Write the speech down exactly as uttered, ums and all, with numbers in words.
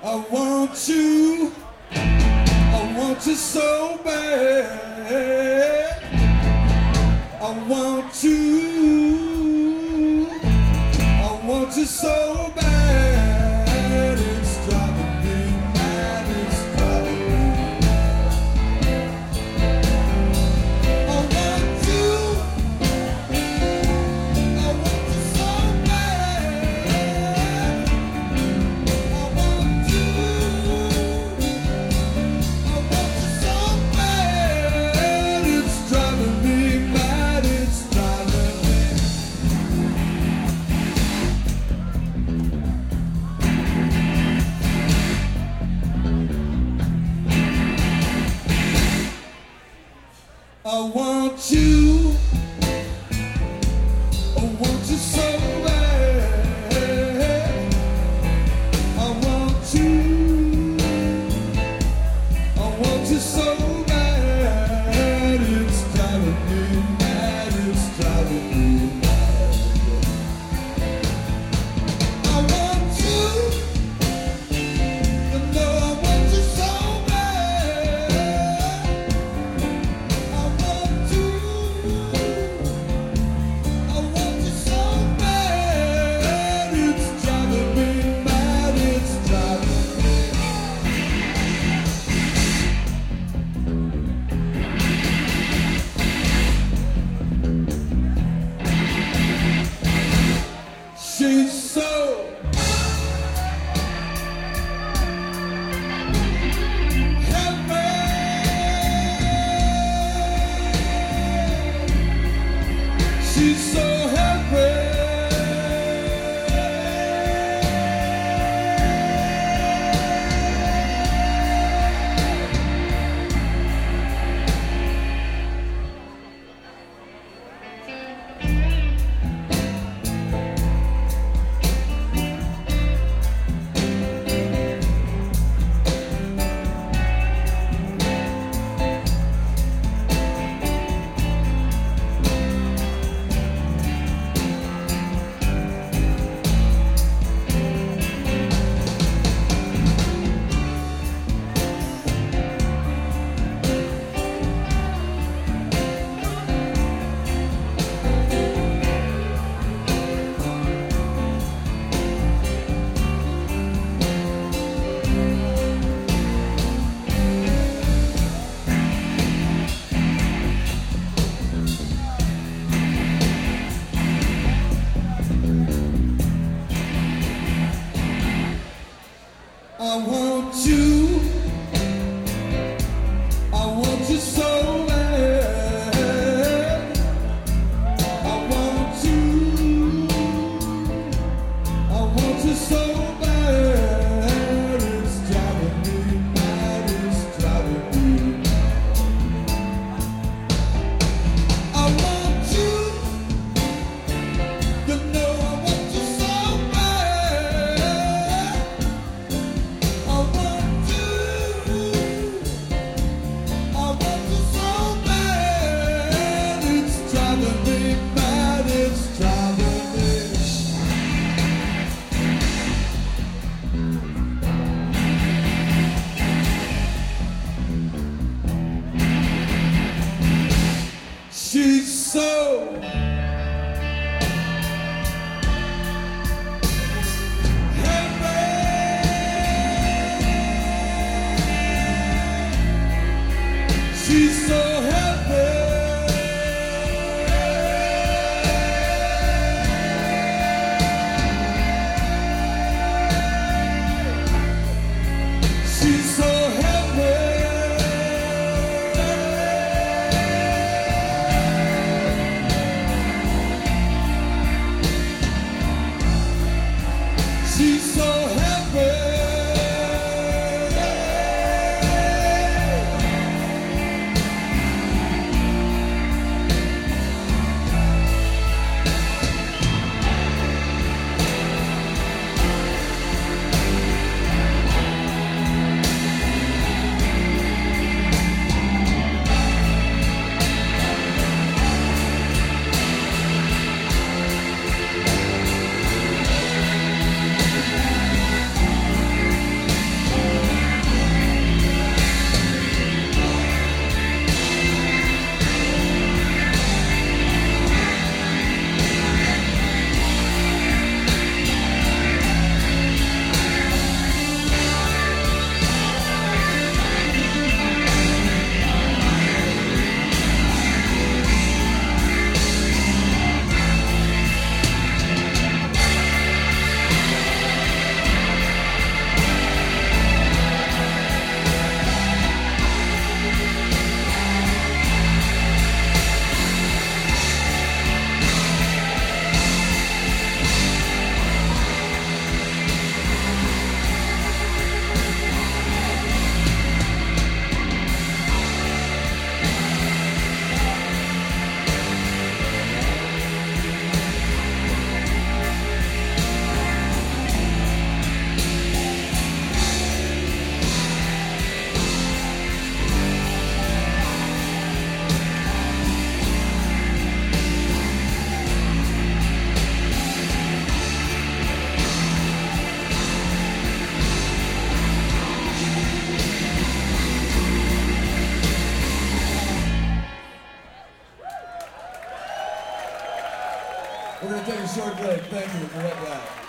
I want you, I want you so bad. I want you, I want you so bad. It's driving me mad, it's driving me mad. I want you, I want you so bad. I want you, I want you so bad. It's driving me mad, it's driving me. I want you, I want you so bad. I want you, I want you so bad. It's driving me mad, it's driving me mad. I want you, you know I want you so bad. I want you, I want you so bad. It's driving me mad, it's driving me. She's so happy. She's so happy. I want you, I want you so bad. I want you, I want you so bad. It's driving me mad, it's driving me mad. I want you, you know I want you so bad. I want you. We're gonna take a short break. Thank you for that.